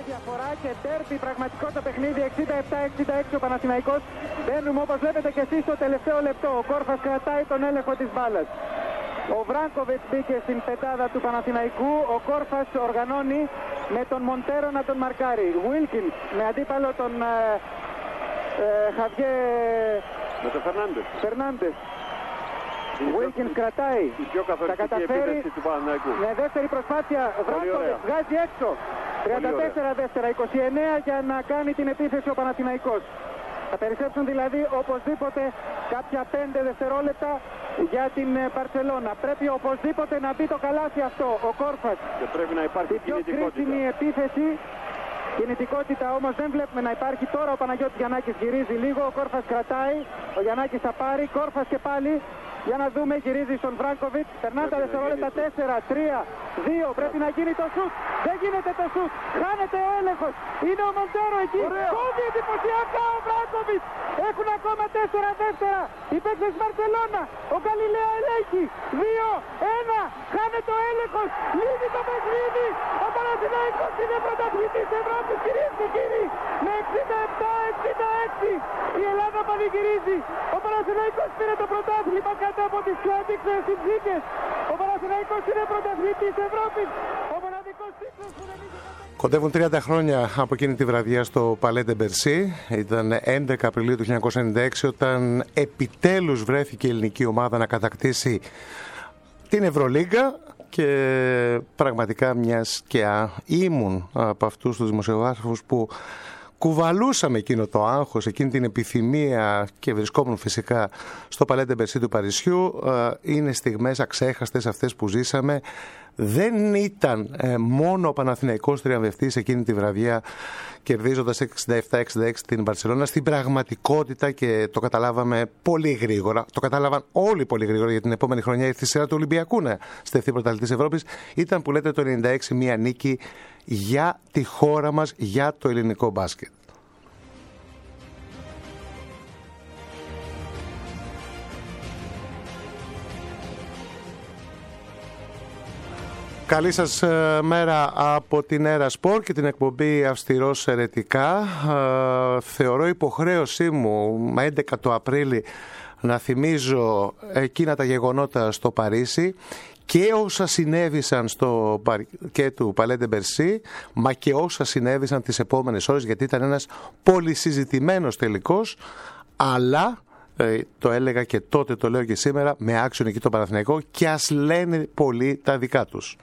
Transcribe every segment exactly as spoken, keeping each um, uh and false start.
διαφορά και τέρπι πραγματικό το παιχνίδι. εξήντα επτά εξήντα έξι ο Παναθηναϊκός. Μπαίνουμε όπως βλέπετε και εσείς στο τελευταίο λεπτό. Ο Κόρφας κρατάει τον έλεγχο της μπάλας. Ο Βράνκοβιτς μπήκε στην πεντάδα του Παναθηναϊκού. Ο Κόρφας οργανώνει με τον Μοντέρο να τον μαρκάρει. Βίλκινς με αντίπαλο τον ε, ε, Χαβιέ με τον Φερνάντες. Φερνάντες. Βίλκινς κρατάει. Η πιο θα καταφέρει του Παναθηναϊκού. Με δεύτερη προσπάθεια. Βράνκοβιτς βγάζει έξω. τριάντα τέσσερα δεύτερα, είκοσι εννέα για να κάνει την επίθεση ο Παναθηναϊκός. Θα περισσέψουν δηλαδή οπωσδήποτε κάποια πέντε δευτερόλεπτα για την Μπαρσελόνα. Πρέπει οπωσδήποτε να μπει το καλάθι αυτό. Ο Κόρφας. Και πρέπει να υπάρχει η πιο κρίσιμη επίθεση. Κινητικότητα όμως δεν βλέπουμε να υπάρχει. Τώρα ο Παναγιώτης Γιαννάκης γυρίζει λίγο. Ο Κόρφας κρατάει. Ο Γιαννάκης θα πάρει. Κόρφας και πάλι. Για να δούμε, γυρίζει στον Βράνκοβιτς. Περνάνε τα δευτερόλεπτα. τέσσερα, τρία, δύο. Πρέπει να γίνει το σουτ. Δεν γίνεται το σουτ. Χάνεται ο έλεγχος. Είναι ο Μοντέρο εκεί. Κόβει εντυπωσιακά ο Βράνκοβιτς. Έχουν ακόμα τέσσερα δεύτερα. Οι παίκτες Μπαρσελόνα. Ο Γκαλιλαίο ελέγχει. δύο, ένα. Χάνεται ο έλεγχος. Λύνει το παιχνίδι. Ο Παναθηναϊκός είναι πρωταθλητής Ευρώπης, κυρίες και κύριοι. Με εξήντα επτά εξήντα έξι. Η Ελλάδα πανηγυρίζει. Ο Παναθηναϊκός πήρε το πρωτάθλημα κάτω από τις πιο αντίξωες συνθήκες. Ο Παναθηναϊκός είναι πρωταθλητής Ευρώπης. Ο μοναδικός τίτλος που δεν είχε. Κοντεύουν τριάντα χρόνια από εκείνη τη βραδιά στο Παλέ ντε Μπερσί. Ήταν έντεκα Απριλίου του χίλια εννιακόσια ενενήντα έξι όταν επιτέλους βρέθηκε η ελληνική ομάδα να κατακτήσει την Ευρωλίγκα. Και πραγματικά μιας και α, ήμουν από αυτούς τους δημοσιογράφους που κουβαλούσαμε εκείνο το άγχος, εκείνη την επιθυμία και βρισκόμουν φυσικά στο Παλέ ντε Μπερσί του Παρισιού. Είναι στιγμές αξέχαστες αυτές που ζήσαμε. Δεν ήταν ε, μόνο ο Παναθηναϊκός τριαμβευτής εκείνη τη βραδιά κερδίζοντας εξήντα επτά εξήντα έξι την Μπαρσελόνα. Στην πραγματικότητα, και το καταλάβαμε πολύ γρήγορα, το κατάλαβαν όλοι πολύ γρήγορα, για την επόμενη χρονιά ήρθε η σειρά του Ολυμπιακού να στεφθεί πρωταθλητής Ευρώπης. Ήταν, που λέτε, το ενενήντα έξι μια νίκη για τη χώρα μας, για το ελληνικό μπάσκετ. Καλή σας ε, μέρα από την Έρα Σπορ και την εκπομπή Αυστηρός Ερετικά. Ε, θεωρώ υποχρέωσή μου με έντεκα το Απρίλη να θυμίζω εκείνα τα γεγονότα στο Παρίσι και όσα συνέβησαν στο παρκέ του Παλέ ντε Μπερσί, μα και όσα συνέβησαν τις επόμενες ώρες, γιατί ήταν ένας πολυσυζητημένος τελικός, αλλά ε, το έλεγα και τότε, το λέω και σήμερα, με άξιον εκεί το Παναθηναϊκό, και ας λένε πολλοί τα δικά τους.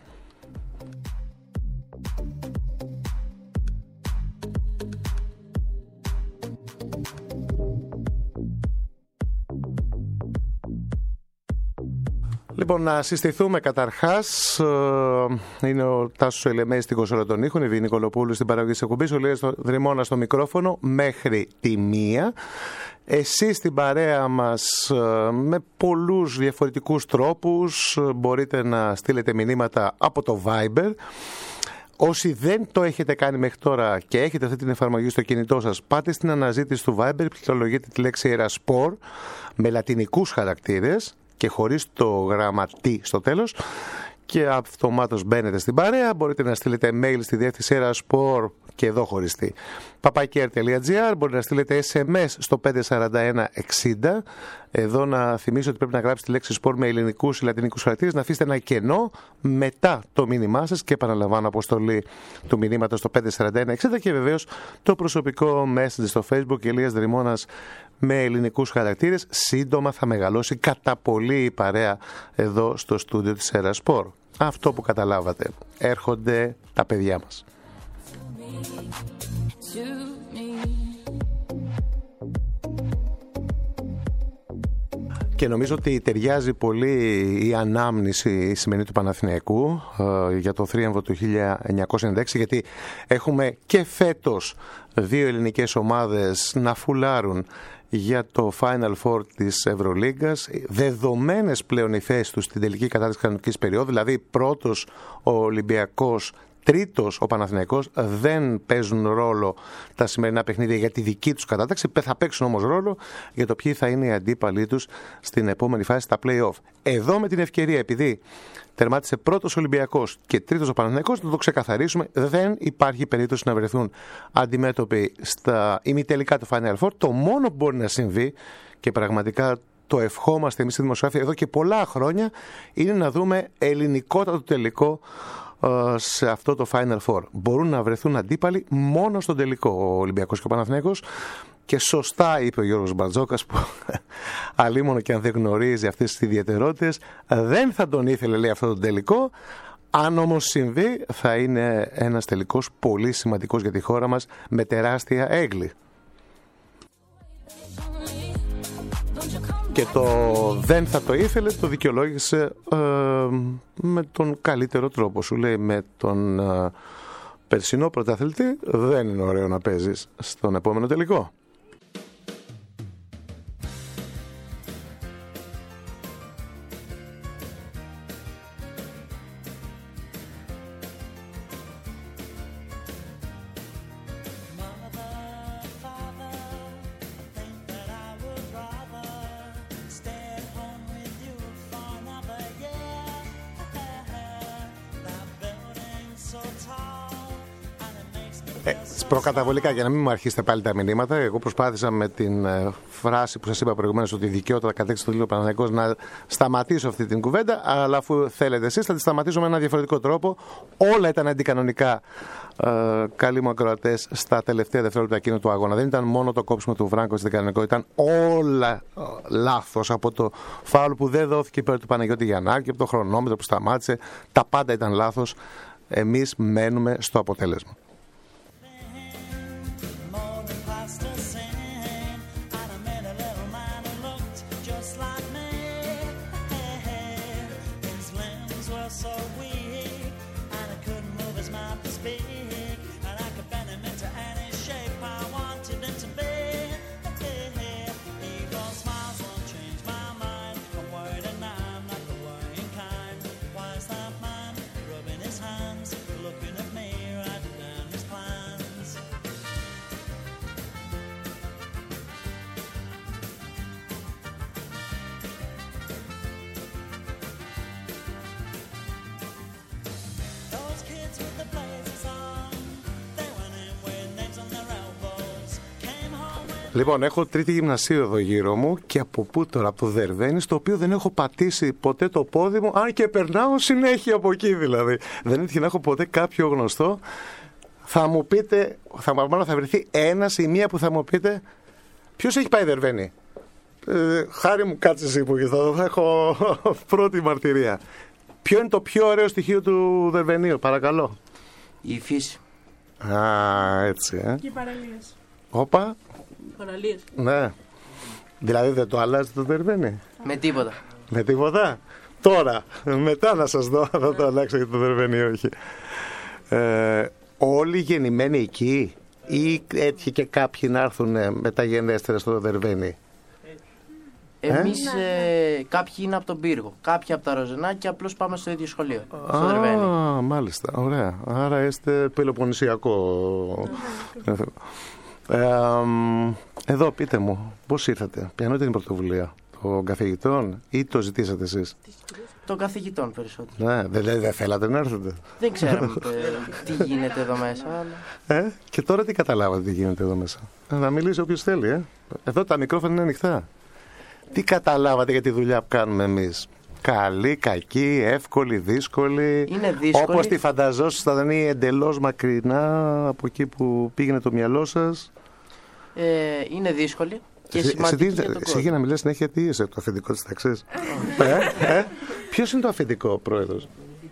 Λοιπόν, να συστηθούμε καταρχάς. Είναι ο Τάσος Ελεμέης στην κονσόλα των ήχων, η Βή Νικολοπούλου στην παραγωγή της εκπομπής, ο Λίας Δρυμώνας στο μικρόφωνο μέχρι τη μία. Εσείς στην παρέα μας με πολλούς διαφορετικούς τρόπους μπορείτε να στείλετε μηνύματα από το Viber. Όσοι δεν το έχετε κάνει μέχρι τώρα και έχετε αυτή την εφαρμογή στο κινητό σας, πάτε στην αναζήτηση του Viber, πληκτρολογείτε τη λέξη Eraspor με λατινικούς χαρακτήρες και χωρίς το γράμμα T στο τέλος και αυτομάτως μπαίνετε στην παρέα. Μπορείτε να στείλετε mail στη διεύθυνση Eraspor και εδώ χωρίς T παπάκι αρ τελεία τζι άρ. Μπορείτε να στείλετε ες εμ ες στο πέντε τέσσερα ένα εξήντα. Εδώ να θυμίσω ότι πρέπει να γράψετε τη λέξη sport με ελληνικούς ή λατινικούς χαρακτήρες, να αφήσετε ένα κενό μετά το μήνυμά σας και επαναλαμβάνω αποστολή του μηνύματος στο πέντε τέσσερα ένα εξήντα και βεβαίως το προσωπικό message στο Facebook Ηλίας Δρυμώνας με ελληνικούς χαρακτήρες. Σύντομα θα μεγαλώσει κατά πολύ η παρέα εδώ στο στούντιο της Eraspor. Αυτό που καταλάβατε. Έρχονται τα παιδιά μας. Και νομίζω ότι ταιριάζει πολύ η ανάμνηση η σημερινή του Παναθηναϊκού ε, για το θρίαμβο του χίλια εννιακόσια ενενήντα έξι, γιατί έχουμε και φέτος δύο ελληνικές ομάδες να φουλάρουν για το Final Four της Ευρωλίγκας, δεδομένες πλέον οι θέσεις τους στην τελική κατάσταση κανονικής περίοδου, δηλαδή πρώτος ο Ολυμπιακός, τρίτος ο Παναθηναϊκός, δεν παίζουν ρόλο τα σημερινά παιχνίδια για τη δική τους κατάταξη, θα παίξουν όμως ρόλο για το ποιοι θα είναι οι αντίπαλοι τους στην επόμενη φάση, στα play-off. Εδώ με την ευκαιρία, επειδή τερμάτισε πρώτος Ολυμπιακός και τρίτος ο Παναθηναϊκός, να το ξεκαθαρίσουμε, δεν υπάρχει περίπτωση να βρεθούν αντιμέτωποι στα ημιτελικά του Final Four. Το μόνο που μπορεί να συμβεί, και πραγματικά το ευχόμαστε εμείς στη δημοσιογραφία εδώ και πολλά χρόνια, είναι να δούμε ελληνικότατο τελικό σε αυτό το Final Four. Μπορούν να βρεθούν αντίπαλοι μόνο στον τελικό, ο Ολυμπιακός και ο Παναθηναϊκός. Και σωστά είπε ο Γιώργος Μπαρτζόκας, που αλίμονο και αν δεν γνωρίζει αυτές τις ιδιαιτερότητες, δεν θα τον ήθελε, λέει, αυτό το τελικό. Αν όμως συμβεί, θα είναι ένας τελικός πολύ σημαντικός για τη χώρα μας, με τεράστια έγκλη. Και το δεν θα το ήθελε το δικαιολόγησε ε, με τον καλύτερο τρόπο. Σου λέει, με τον ε, περσινό πρωταθλητή δεν είναι ωραίο να παίζεις στον επόμενο τελικό. Ε, προκαταβολικά, για να μην μου αρχίσετε πάλι τα μηνύματα, εγώ προσπάθησα με την ε, φράση που σας είπα προηγουμένως, ότι δικαιότερα κατέξει το λίγο Παναθηναϊκός, να σταματήσω αυτή την κουβέντα, αλλά αφού θέλετε εσείς θα τη σταματήσω με ένα διαφορετικό τρόπο. Όλα ήταν αντικανονικά, ε, καλοί μου ακροατές, στα τελευταία δευτερόλεπτα εκείνου του αγώνα. Δεν ήταν μόνο το κόψιμο του Βράγκο στην κανονικό, ήταν όλα ε, λάθος, από το φάουλ που δεν δόθηκε υπέρ του Παναγιώτη Γιαννάκη, από το χρονόμετρο που σταμάτησε. Τα πάντα ήταν λάθος. Εμείς μένουμε στο αποτέλεσμα. Λοιπόν, έχω τρίτη γυμνασίου εδώ γύρω μου, και από πού τώρα, από το Δερβαίνη, στο οποίο δεν έχω πατήσει ποτέ το πόδι μου, αν και περνάω συνέχεια από εκεί δηλαδή. Δεν έτυχε να έχω ποτέ κάποιο γνωστό. Θα μου πείτε, θα, μάλλον θα βρεθεί ένας ή μία που θα μου πείτε, ποιος έχει πάει Δερβαίνη? Ε, χάρη μου, κάτσε εσύ που θα έχω πρώτη μαρτυρία. Ποιο είναι το πιο ωραίο στοιχείο του Δερβενίου, παρακαλώ? Η φύση. Α, έτσι, ε. Και οι παραλίες. Όπα. Παραλίες. Ναι. Δηλαδή δεν το αλλάζει το Δερβένι? Με τίποτα. Με τίποτα. Τώρα, μετά να σας δω, θα το αλλάξω για το Δερβένι ή όχι. Ε, όλοι γεννημένοι εκεί, ή έτυχε και κάποιοι να έρθουν μεταγενέστερα στο Δερβένι? Εμείς ε? ε, κάποιοι είναι από τον Πύργο, κάποιοι από τα Ροζενά, και απλώς πάμε στο ίδιο σχολείο. Στο Α, Δερβένι. Μάλιστα, ωραία. Άρα είστε πελοποννησιακό. Ε, εδώ πείτε μου, πώς ήρθατε, ποια είναι η πρωτοβουλία των καθηγητών ή το ζητήσατε εσείς? Των καθηγητών περισσότερο. Ναι, δεν δε θέλατε να έρθετε? Δεν ξέραμε τι γίνεται εδώ μέσα. Αλλά... Ε, και τώρα τι καταλάβατε τι γίνεται εδώ μέσα? Να μιλήσει όποιος θέλει. Ε. Εδώ τα μικρόφωνα είναι ανοιχτά. Τι καταλάβατε για τη δουλειά που κάνουμε εμείς? Καλή, κακή, εύκολη, δύσκολη? Είναι δύσκολη. Όπως τη φανταζόσασταν ή εντελώς μακρινά από εκεί που πήγαινε το μυαλό σας? Ε, είναι δύσκολη και σημαντική για τον κόσμο. Εσύ για να μιλάς συνέχεια, τι είσαι, το αφεντικό της ταξής? ε, ε, ποιος είναι το αφεντικό πρόεδρος?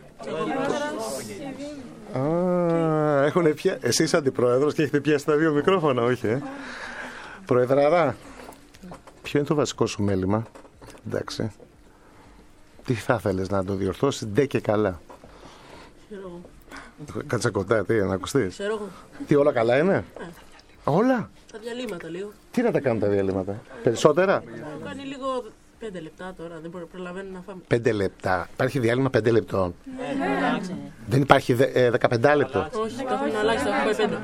Α, έχουνε πια... Εσύ είσαι αντιπρόεδρος και έχετε πιάσει τα δύο μικρόφωνα, όχι ε? Προεδραρά, ποιο είναι το βασικό σου μέλημα? Εντάξει. Τι θα θέλεις να το διορθώσεις ντε και καλά? Ξέρω. Κάτσε κοντά, τι, να ακουστείς? Ξέρω. Τι, όλα καλά είναι? Ε. Όλα? Τα διαλύματα λίγο. Τι να τα κάνουν τα διαλύματα? Περισσότερα? Κάνει λίγο πέντε λεπτά τώρα, δεν προλαβαίνω να φάμε. Πέντε λεπτά. Υπάρχει διάλειμμα πέντε λεπτών? Ναι, εντάξει. Δεν υπάρχει δε, ε, δεκαπέντε λεπτό. Όχι, το έχουν αλλάξει, το έχουν πέντε.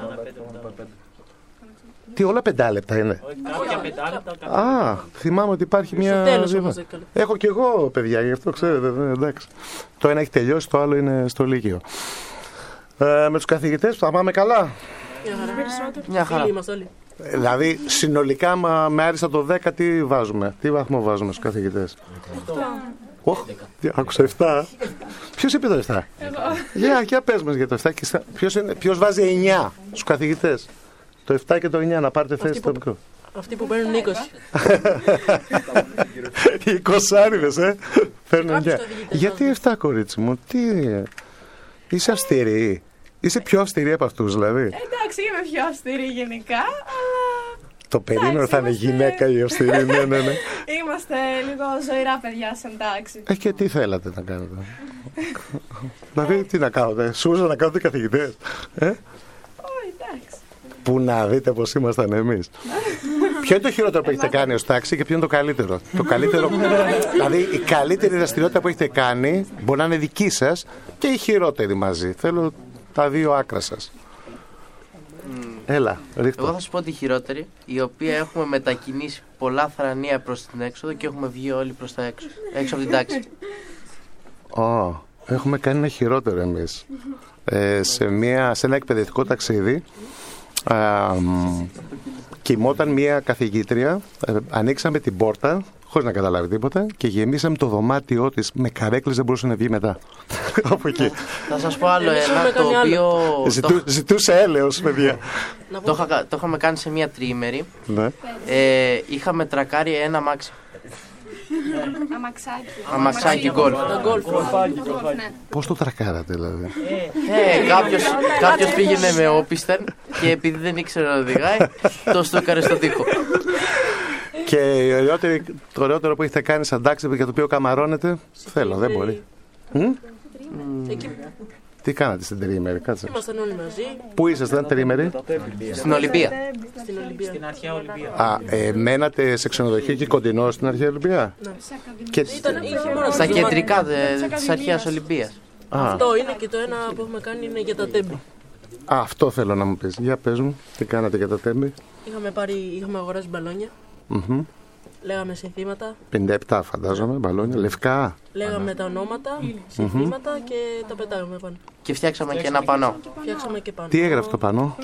Τι, όλα πέντε λεπτά είναι. Α, θυμάμαι ότι υπάρχει μια. τέλος όμως δέκα λεπτά. Έχω κι εγώ παιδιά, γι' αυτό ξέρετε. Ναι, εντάξει. Το ένα έχει τελειώσει, το άλλο είναι στο Λύκειο. Ε, με τους καθηγητές θα πάμε καλά. Μια χαρά. Μια χαρά. Φίλοι είμαστε όλοι. Δηλαδή, συνολικά μα, με άριστα το δέκα τι βάζουμε, τι βαθμό βάζουμε στους καθηγητές. Οχ, άκουσα επτά. Ποιος είπε το επτά? Για, για πες μας για το επτά. Ποιος, είναι, ποιος βάζει εννιά στους καθηγητές? Το επτά και το εννιά, να πάρετε θέση στο μικρό. Αυτοί που παίρνουν είκοσι. Οι εικοσάριδες, ε. Παίρνουν Κάποιους εννιά. καθηγητές Γιατί βάζουν. επτά, κορίτσι μου, τι. Είσαι αυστηρή. Είσαι πιο αυστηρή από αυτούς, δηλαδή. Εντάξει, είμαι πιο αυστηρή γενικά, αλλά Το περίμενο θα είναι είμαστε- γυναίκα η αυστηρή, ναι, ναι, ναι. είμαστε λίγο ζωηρά παιδιά στην τάξη. Ε, και τι θέλατε να κάνετε? Δηλαδή, τι να κάνετε, Σούζα να κάνετε καθηγητές. Ε? Όχι, εντάξει. Που να δείτε πως ήμασταν εμείς. Ποιο είναι το χειρότερο που έχετε κάνει ως τάξη και ποιο είναι το καλύτερο? Το καλύτερο, δηλαδή η καλύτερη δραστηριότητα που έχετε κάνει μπορεί να είναι δική σας και η χειρότερη μαζί. Θέλω τα δύο άκρα σας. Έλα, Εγώ ρίχτω. θα σου πω τη χειρότερη, η οποία έχουμε μετακινήσει πολλά θρανία προς την έξοδο και έχουμε βγει όλοι προς τα έξω. Έξω από την τάξη. Ω, έχουμε κάνει ένα χειρότερο εμείς. Ε, σε, μια, σε ένα εκπαιδευτικό ταξίδι α, μ, κοιμόταν μια καθηγήτρια, ε, ανοίξαμε την πόρτα χωρίς να καταλάβει τίποτα και γεμίσαμε το δωμάτιό της με καρέκλες, δεν μπορούσε να βγει μετά. Από εκεί. Θα σας πω άλλο Εμείς ένα, έχουμε το κάνει άλλο. οποίο Ζητού, το, ζητούσε έλεος, παιδιά. Να το, πω, είχα, το είχαμε κάνει σε μία τριήμερη. Ναι. Ε, είχαμε τρακάρει ένα αμάξι. Αμαξάκι. Αμαξάκι γκολφ. τα γκολφ. Ναι. Πώς το τρακάρατε, δηλαδή? Ε, κάποιος, κάποιος πήγαινε με όπισθεν και επειδή δεν ήξερε να οδηγάει, το στούκαρε στον τοίχο. Και η ωραιότερη- το ωραιότερο που έχετε κάνει σαν τάξη για το οποίο καμαρώνετε, θέλω, δεν μπορεί. Μ? Εκεί Τι κάνατε στην τριήμερη, κάτσε. ήμασταν όλοι μαζί, Πού ήσασταν τριήμερη? Στην Ολυμπία. στην Ολυμπία. Α, ε, μένατε σε ξενοδοχείο και κοντινό στην αρχαία Ολυμπία. Και... Ήταν, είχε μόνο Στα δωμάτια. κεντρικά δε- της αρχαίας Ολυμπίας. Α, Αυτό είναι και το ένα που έχουμε κάνει είναι για τα τέμπη. α, αυτό θέλω να μου πεις. Για πες μου, τι κάνατε για τα τέμπη? Είχαμε, πάρει, είχαμε αγοράσει μπαλόνια, Μμμ. λέγαμε συνθήματα, πενήντα επτά φαντάζομαι, μπαλόνια, λευκά. λέγαμε τα ονόματα, συνθήματα και τα πετάγαμε πάνω. Και φτιάξαμε και ένα πανό. Φτιάξαμε και πάνω. Τι έγραφε το πανό?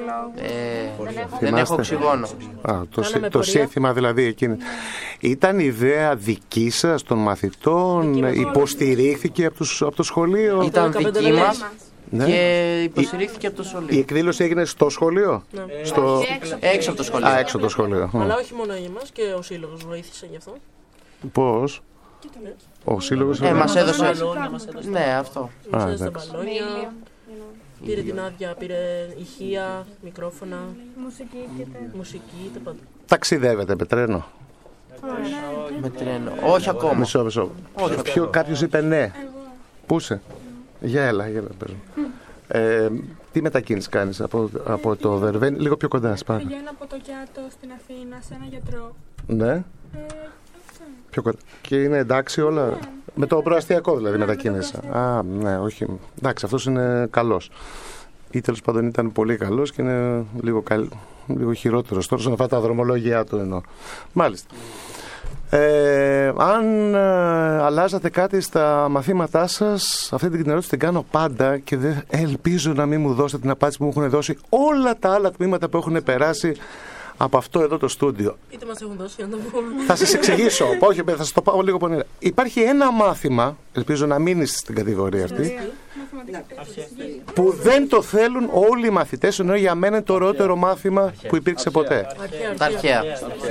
Ε, δεν Θυμάστε? έχω οξυγόνο. Α, το, σύ- Κάναμε το πορεία. σύνθημα δηλαδή εκείνη. Ήταν ιδέα δική σας των μαθητών, Δική μας. υποστηρίχθηκε από, τους, από το σχολείο? Ήταν δεκαπέντε δική λεπτά. μας Ναι. και υποστηρίχθηκε από το Η σχολείο. εκδήλωση έγινε στο σχολείο? Ναι. Στο... Έξω από το σχολείο. Α, έξω από το σχολείο. Αλλά όχι μόνο για εμάς και ο σύλλογος βοήθησε γι' αυτό. Πώς? Ο σύλλογος... Ε, μας έδωσε. Μπαλόνια μας έδωσε. Ναι, αυτό. Μας Α, έδωσε τα εντάξει. μπαλόνια, πήρε την άδεια, πήρε ηχεία, μικρόφωνα, μουσική, τα πάντα. Ταξιδεύετε με τρένο? Με τρένο. Όχι ακόμα. Μισό, μισό. Όχι, Ποιο, κάποιος είπε ναι. Πού είσαι? Για έλα, για έλα, πες μου. Ε, τι μετακίνηση κάνεις από, από το Βερβένι, λίγο πιο κοντά, σπάρε. Πηγαίνω από το Κιάτο στην Αθήνα σε ένα γιατρό. Ναι. Ε, Πιο κοντά. Και είναι εντάξει όλα. Με το προαστιακό δηλαδή μετακίνησα. Α, ναι, όχι. Εντάξει, αυτός είναι καλός. Ή τέλος πάντων ήταν πολύ καλός και είναι λίγο, καλ... λίγο χειρότερος. Τώρα στον αυτά τα δρομολόγια του εννοώ. Μάλιστα. Ε, αν ε, αλλάζατε κάτι στα μαθήματά σας, αυτή την ερώτηση την κάνω πάντα και δεν ελπίζω να μην μου δώσετε την απάντηση που μου έχουν δώσει όλα τα άλλα τμήματα που έχουν περάσει από αυτό εδώ το στούντιο. Είτε μας έχουν δώσει, να το πούμε. Θα σας εξηγήσω. Όχι, θα σας το πάω λίγο πονηρά. Υπάρχει ένα μάθημα, ελπίζω να μείνεις στην κατηγορία αυτή, που δεν το θέλουν όλοι οι μαθητές, ενώ για μένα είναι το ωραιότερο μάθημα που υπήρξε ποτέ. Αρχαία, Τα αρχαία.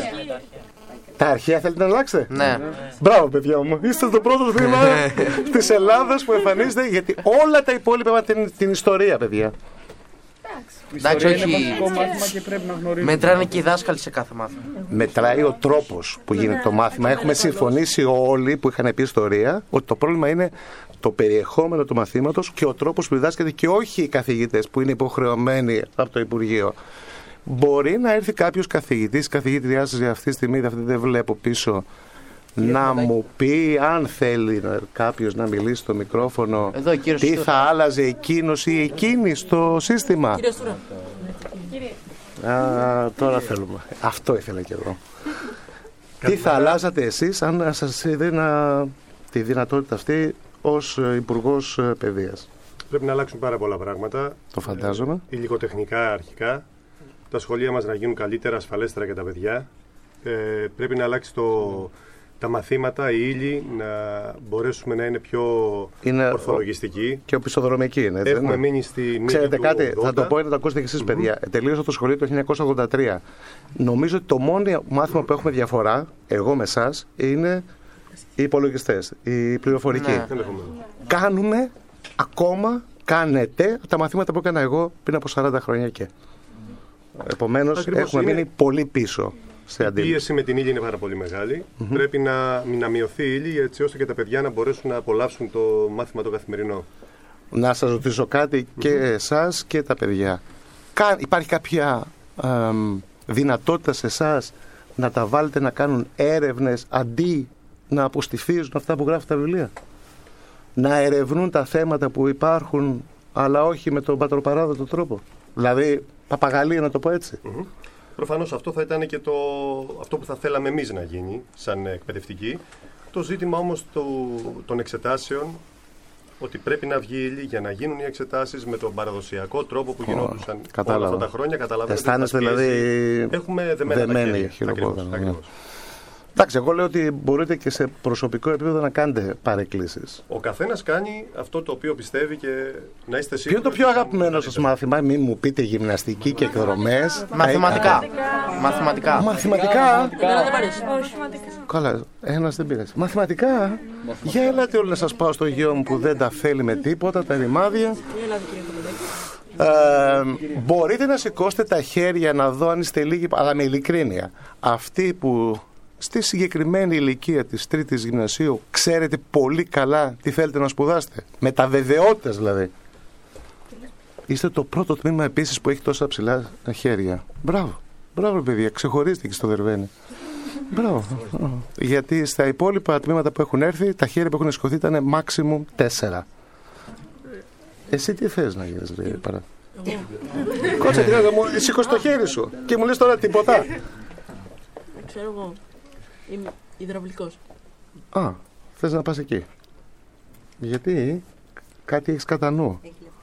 Τα αρχαία θέλετε να αλλάξετε? Ναι. Μπράβο, παιδιά μου. Είστε το πρώτο τμήμα της Ελλάδας που εμφανίζεται, γιατί όλα τα υπόλοιπα είναι την, την ιστορία, παιδιά. Εντάξει, όχι. μάθημα και πρέπει να γνωρίζουμε. Μετράνε και οι δάσκαλοι σε κάθε μάθημα. Μετράει ο τρόπος που γίνεται το μάθημα. Έχουμε συμφωνήσει όλοι που είχαν πει ιστορία ότι το πρόβλημα είναι το περιεχόμενο του μαθήματος και ο τρόπος που διδάσκεται και όχι οι καθηγητές που είναι υποχρεωμένοι από το Υπουργείο. Μπορεί να έρθει κάποιος καθηγητής, καθηγήτριά σας για αυτή τη στιγμή, αυτή δεν βλέπω πίσω, να μου πει, αν θέλει κάποιος να μιλήσει στο μικρόφωνο, εδώ, τι Στούρα. Θα άλλαζε εκείνος ή εκείνη στο σύστημα. Κύριε Στούρα. Α, τώρα θέλουμε. Αυτό ήθελα και εγώ. Τι θα αλλάζατε εσείς αν σας έδινα τη δυνατότητα αυτή ως Υπουργός Παιδείας? Πρέπει να αλλάξουν πάρα πολλά πράγματα. Το φαντάζομαι. Υλικοτεχνικά αρχικά. Τα σχολεία μας να γίνουν καλύτερα, ασφαλέστερα για τα παιδιά. Ε, πρέπει να αλλάξει το, τα μαθήματα, οι ύλοι, να μπορέσουμε να είναι πιο είναι ορθολογιστικοί. Και οπισθοδρομικοί είναι. Έτσι, Έχουμε ναι. μείνει στη μύτη. Ξέρετε του κάτι, ογδόντα. Θα το πω να το ακούσετε και εσείς, mm-hmm. παιδιά. Τελείωσα το σχολείο το χίλια εννιακόσια ογδόντα τρία. Νομίζω ότι το μόνο μάθημα που έχουμε διαφορά, εγώ με εσάς, είναι οι υπολογιστές, η πληροφορική. Ναι. Κάνουμε ακόμα, κάνετε τα μαθήματα που έκανα εγώ πριν από σαράντα χρόνια και. Επομένως, έχουμε είναι... μείνει πολύ πίσω. Η πίεση με την ύλη είναι πάρα πολύ μεγάλη. Mm-hmm. Πρέπει να, να μειωθεί η ύλη έτσι ώστε και τα παιδιά να μπορέσουν να απολαύσουν το μάθημα το καθημερινό. Να σας ρωτήσω κάτι mm-hmm. και εσάς και τα παιδιά. Κα, υπάρχει κάποια ε, δυνατότητα σε εσάς να τα βάλετε να κάνουν έρευνες αντί να αποστηθίζουν αυτά που γράφουν τα βιβλία? Να ερευνούν τα θέματα που υπάρχουν, αλλά όχι με τον πατροπαράδοτο τρόπο. Δηλαδή, παπαγαλία, να το πω έτσι. Mm-hmm. Προφανώς αυτό θα ήταν και το, αυτό που θα θέλαμε εμείς να γίνει σαν εκπαιδευτικοί. Το ζήτημα όμως το, των εξετάσεων, ότι πρέπει να βγει ύλη για να γίνουν οι εξετάσεις με τον παραδοσιακό τρόπο που γινόντουσαν oh, όλα αυτά τα χρόνια. Καταλαβαίνετε. Αισθάνεστε δηλαδή έχουμε δεμένα τα χέρια. Εντάξει, εγώ λέω ότι μπορείτε και σε προσωπικό επίπεδο να κάνετε παρεκκλήσεις. Ο καθένας κάνει αυτό το οποίο πιστεύει και να είστε σίγουροι. Ποιο είναι το πιο αγαπημένο σας μάθημα? Μην μου πείτε γυμναστική και εκδρομές. Μαθηματικά. Μαθηματικά. Μαθηματικά. Όχι, Καλά, ένας δεν πήρε. Μαθηματικά. Για έλατε όλοι να σας πάω στο γιο μου που δεν τα θέλει με τίποτα, τα ρημάδια. Ε, μπορείτε να σηκώσετε τα χέρια να δω αν είστε λίγοι, αλλά με ειλικρίνεια. Αυτοί που στη συγκεκριμένη ηλικία της τρίτης γυμνασίου ξέρετε πολύ καλά τι θέλετε να σπουδάσετε, με τα βεβαιότητες δηλαδή. Είστε το πρώτο τμήμα επίσης που έχει τόσα ψηλά χέρια. Μπράβο, μπράβο παιδιά, ξεχωρίστηκε στο Δερβαίνη. Μπράβο. Γιατί στα υπόλοιπα τμήματα που έχουν έρθει, τα χέρια που έχουν σηκωθεί ήταν maximum τέσσερα. Εσύ τι θες να γίνεις, ρε παρά? Κότσε την ώρα μου, σήκωσε το χέρι σου και μου λες τώρα τίποτα. Ξέρω εγώ. Είμαι υδραυλικός. Α, θες να πας εκεί? Γιατί κάτι έχεις κατά νου.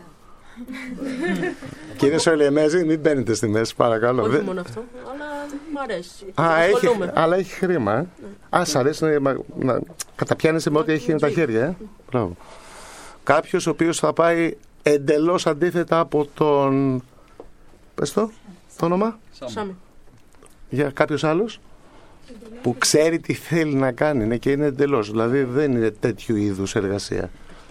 Κύριε Σολιεμέζη, μην μπαίνετε στη μέση, παρακαλώ. Όχι μόνο αυτό, αλλά μου αρέσει. Α, έχει, αλλά έχει χρήμα. Ε. Α, σ' αρέσει να, να καταπιάνεσαι με ό,τι έχει τα χέρια. Ε. Μπράβο. Κάποιος ο οποίος θα πάει εντελώς αντίθετα από τον... Πες το, το όνομα. Σάμι. Για κάποιος άλλος που ξέρει τι θέλει να κάνει, ναι, και είναι εντελώς. Δηλαδή δεν είναι τέτοιου είδους εργασία.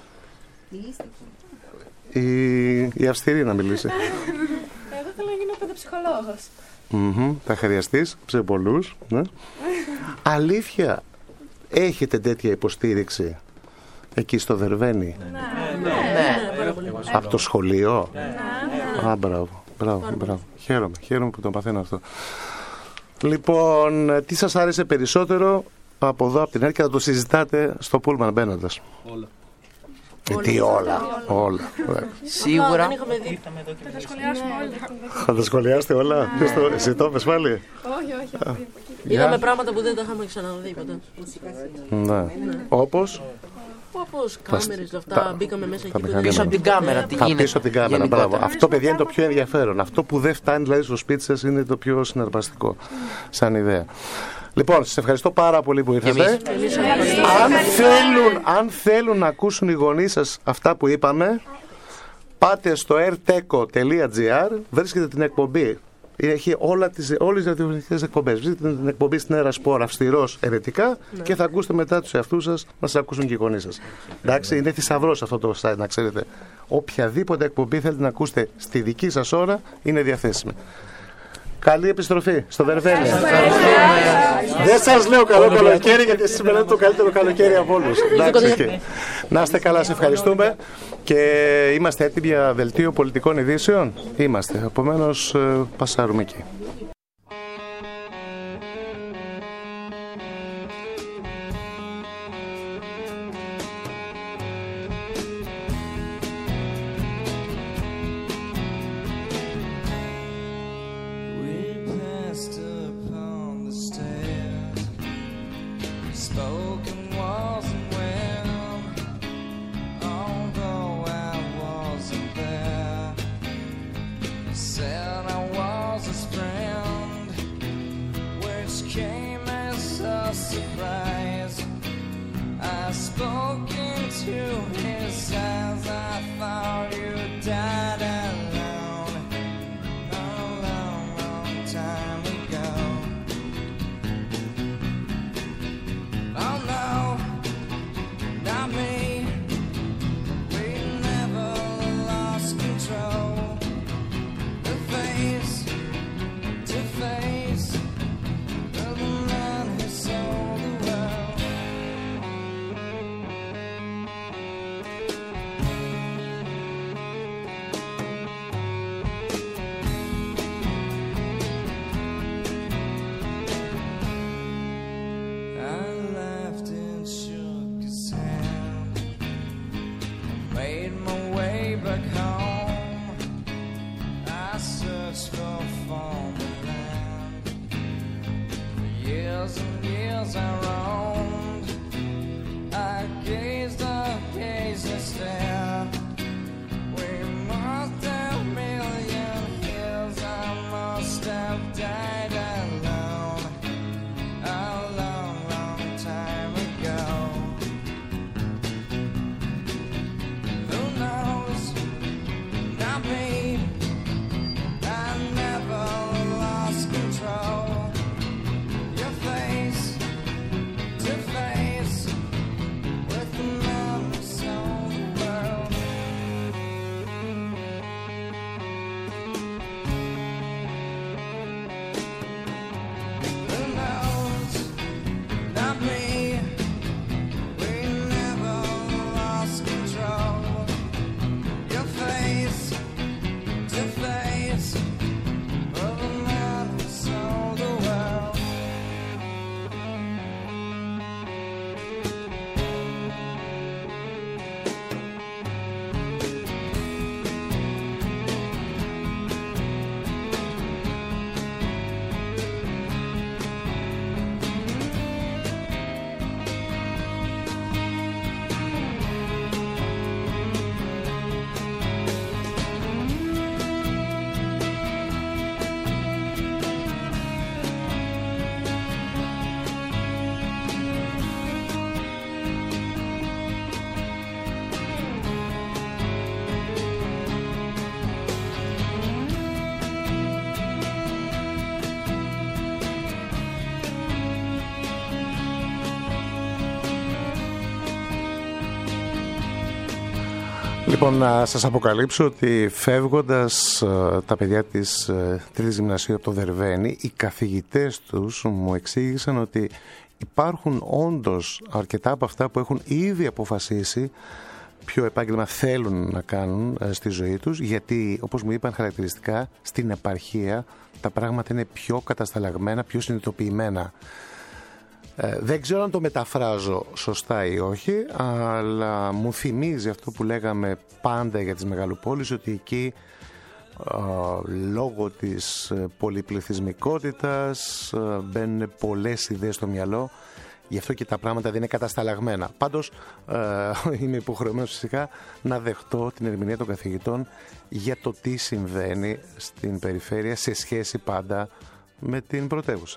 Η, η αυστηρή να μιλήσει. Εγώ θέλω να γίνω παιδοψυχολόγος. Mm-hmm, θα χρειαστείς σε πολλούς. Ναι. Αλήθεια, έχετε τέτοια υποστήριξη εκεί στο Δερβαίνη? Ναι. Ναι. Ναι. Από το σχολείο? Ναι. Α, μπράβο, μπράβο, μπράβο. Χαίρομαι, χαίρομαι που το παθαίνω αυτό. Λοιπόν, τι σας άρεσε περισσότερο από εδώ, από την αρχή, θα το συζητάτε στο πούλμαν μπαίνοντας? Όλα. Τι όλα, όλα. Σίγουρα. Θα τα σχολιάσουμε όλα. Θα τα σχολιάσετε όλα? Εσύ το είπες πάλι? Όχι, όχι. Είδαμε πράγματα που δεν τα είχαμε ξαναδεί ποτέ. Ναι. Όπως? Όπως κάμερες, αυτά, μπήκαμε μέσα εκεί. Πίσω από την κάμερα, τι γίνεται? Πίσω από την κάμερα, μπράβο. Αυτό, παιδιά, είναι το πιο ενδιαφέρον. Αυτό που δεν φτάνει δηλαδή στο σπίτι σας είναι το πιο συναρπαστικό σαν ιδέα. Λοιπόν, σας ευχαριστώ πάρα πολύ που ήρθατε. Αν θέλουν, αν θέλουν να ακούσουν οι γονείς σας αυτά που είπαμε, πάτε στο airteco τελεία gr, βρίσκετε την εκπομπή. Έχει όλα τις, όλες τις ραδιοφωνικές εκπομπές. Βρίσκετε την εκπομπή στην Έρα Σπορ αυστηρός ερετικά, ναι, και θα ακούσετε μετά τους εαυτούς σας να σας ακούσουν και οι γονείς σας. Εντάξει, είναι θησαυρός αυτό το site, να ξέρετε. Οποιαδήποτε εκπομπή θέλετε να ακούσετε στη δική σας ώρα είναι διαθέσιμη. Καλή επιστροφή στο Δερβαίνη. Δεν σας λέω καλό καλοκαίρι, γιατί εσείς μιλάτε το καλύτερο καλοκαίρι από όλους. Να είστε καλά, σε ευχαριστούμε. Και είμαστε έτοιμοι για δελτίο πολιτικών ειδήσεων. Είμαστε. Επομένως, πασάρουμε εκεί. made my way back home. I searched for foreign land. For years and years I roamed. I gazed up, gazed and stared. We must have a million years. I must have died alone a long, long time ago. Who knows? Not me. I never lost control. Your face to face with the man who sold the world. Who knows? Not me. We never lost control. Your face to face with the man who sold the world. Λοιπόν, να σας αποκαλύψω ότι φεύγοντας ε, τα παιδιά της ε, τρίτης γυμνασίου από το Δερβαίνη, οι καθηγητές τους μου εξήγησαν ότι υπάρχουν όντως αρκετά από αυτά που έχουν ήδη αποφασίσει ποιο επάγγελμα θέλουν να κάνουν ε, στη ζωή τους, γιατί όπως μου είπαν χαρακτηριστικά στην επαρχία τα πράγματα είναι πιο κατασταλαγμένα, πιο συνειδητοποιημένα. Ε, δεν ξέρω αν το μεταφράζω σωστά ή όχι, αλλά μου θυμίζει αυτό που λέγαμε πάντα για τις μεγαλοπόλεις, ότι εκεί ε, λόγω της πολυπληθυσμικότητας ε, μπαίνουν πολλές ιδέες στο μυαλό, γι' αυτό και τα πράγματα δεν είναι κατασταλαγμένα. Πάντως ε, είμαι υποχρεωμένος φυσικά να δεχτώ την ερμηνεία των καθηγητών για το τι συμβαίνει στην περιφέρεια σε σχέση πάντα με την πρωτεύουσα.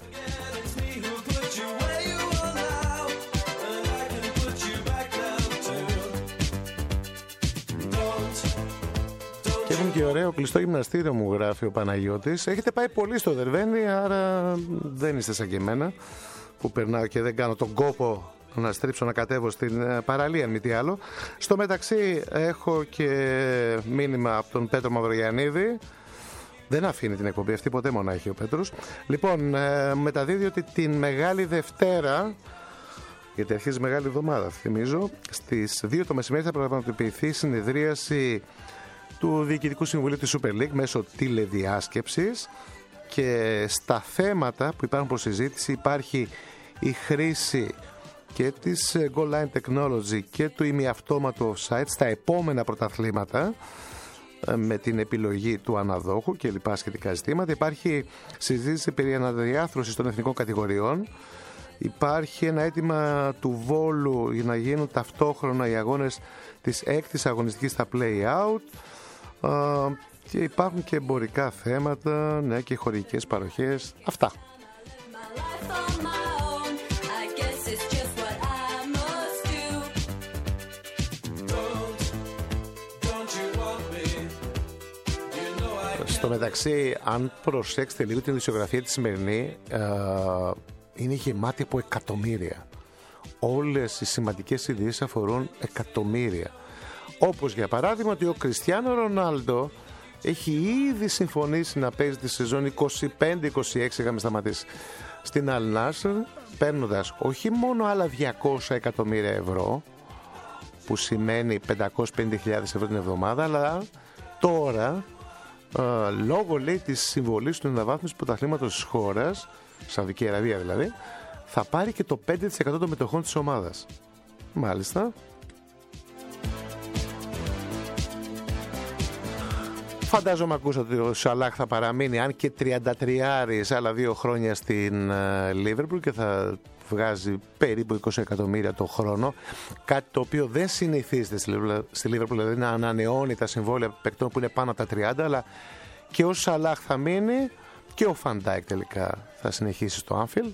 Και έχουν και ωραίο κλειστό γυμναστήριο, μου γράφει ο Παναγιώτης. Έχετε πάει πολύ στο Δερβαίνη, άρα δεν είστε σαν και εμένα που περνάω και δεν κάνω τον κόπο να στρίψω να κατέβω στην παραλία, αν μη τι άλλο. Στο μεταξύ έχω και μήνυμα από τον Πέτρο Μαυρογιαννίδη. Δεν αφήνει την εκπομπή αυτή ποτέ μονάχη ο Πέτρος. Λοιπόν, ε, μεταδίδει ότι την Μεγάλη Δευτέρα, γιατί αρχίζει Μεγάλη Εβδομάδα θυμίζω, στις δύο το μεσημέρι θα πραγματοποιηθεί συνεδρίαση του Διοικητικού Συμβουλίου της Super League μέσω τηλεδιάσκεψης, και στα θέματα που υπάρχουν προς συζήτηση υπάρχει η χρήση και της Goal Line Technology και του ημιαυτόματου offside στα επόμενα πρωταθλήματα με την επιλογή του αναδόχου και λοιπά σχετικά ζητήματα. Υπάρχει συζήτηση περί αναδιάθρωσης των εθνικών κατηγοριών. Υπάρχει ένα αίτημα του Βόλου για να γίνουν ταυτόχρονα οι αγώνες της έκτης αγωνιστικής στα play-out. Uh, και υπάρχουν και εμπορικά θέματα, ναι, και χορηγικές παροχές. Αυτά. Στο μεταξύ, αν προσέξετε λίγο την ειδησιογραφία τη σημερινή, uh, είναι γεμάτη από εκατομμύρια. Όλες οι σημαντικές ειδήσεις αφορούν εκατομμύρια. Όπως για παράδειγμα ότι ο Κριστιάνο Ρονάλντο έχει ήδη συμφωνήσει να παίζει τη σεζόν είκοσι πέντε είκοσι έξι, είχαμε σταματήσει, στην Αλ Νάσρ, παίρνοντας όχι μόνο άλλα διακόσια εκατομμύρια ευρώ, που σημαίνει πεντακόσιες πενήντα χιλιάδες ευρώ την εβδομάδα, αλλά τώρα, ε, λόγω λέει της συμβολής του αναβάθμισης πρωταθλήματος της χώρας, Σαουδική Αραβία δηλαδή, θα πάρει και το πέντε τοις εκατό των μετοχών της ομάδας. Μάλιστα. Φαντάζομαι ακούσατε ότι ο Σαλάχ θα παραμείνει, αν και τριάντα τρία σε άλλα δύο χρόνια στην Λίβερπουλ και θα βγάζει περίπου είκοσι εκατομμύρια το χρόνο. Κάτι το οποίο δεν συνηθίζεται στη Λίβερπουλ, δηλαδή να ανανεώνει τα συμβόλαια παικτών που είναι πάνω από τα τριάντα, αλλά και ο Σαλάχ θα μείνει και ο Φαντάικ τελικά θα συνεχίσει στο Άνφιλντ.